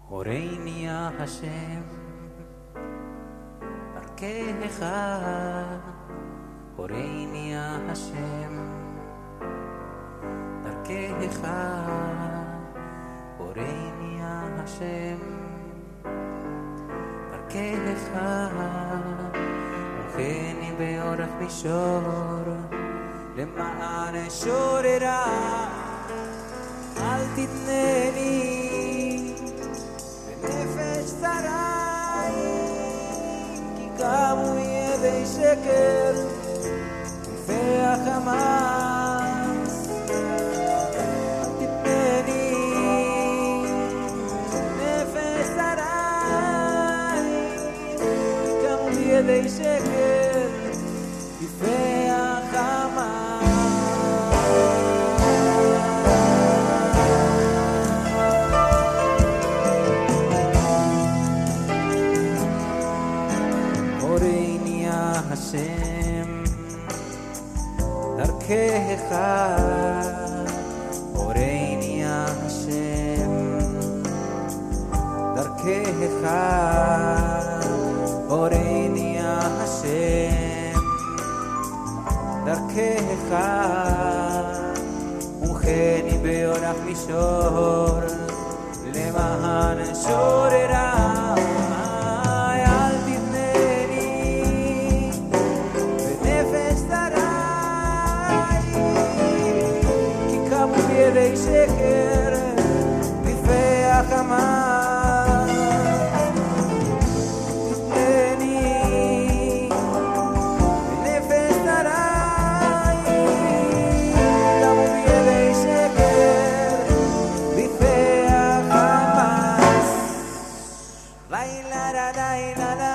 הורני יא השם דרכך, הורני יא השם דרכך, הורני יא השם דרכך, הורכני באורך מישור למען אשוררה, אל תתנני בנפש צרי, כי קמו ידי שקר כנפי החמאס. אל תתנני בנפש צרי, כי קמו ידי שקר כנפי החמאס. הורני יא השם דרכך, הורני יא השם דרכך, הורני יא השם דרכך, הורכני באורך מישור למען אשוררה, ידי שקר כנפי החמאס. תתנני בנפש צרי, קמו ידי שקר כנפי החמאס. לילה לילה לילה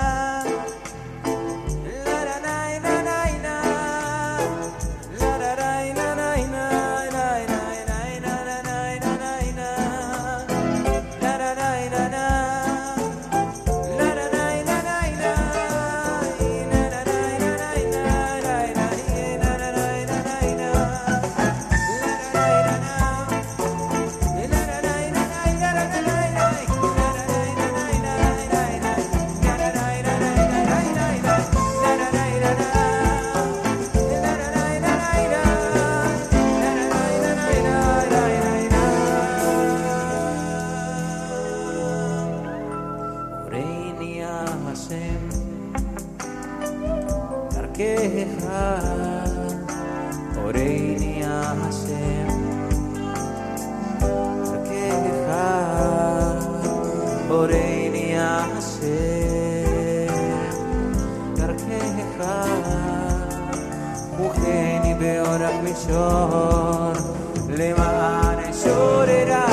השם דרכך, הורני יא השם דרכך, הורני יא השם דרכך, הורכני באורך מישור למען אשוררה.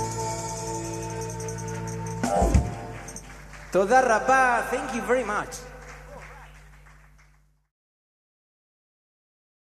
תודה רבה, thank you very much.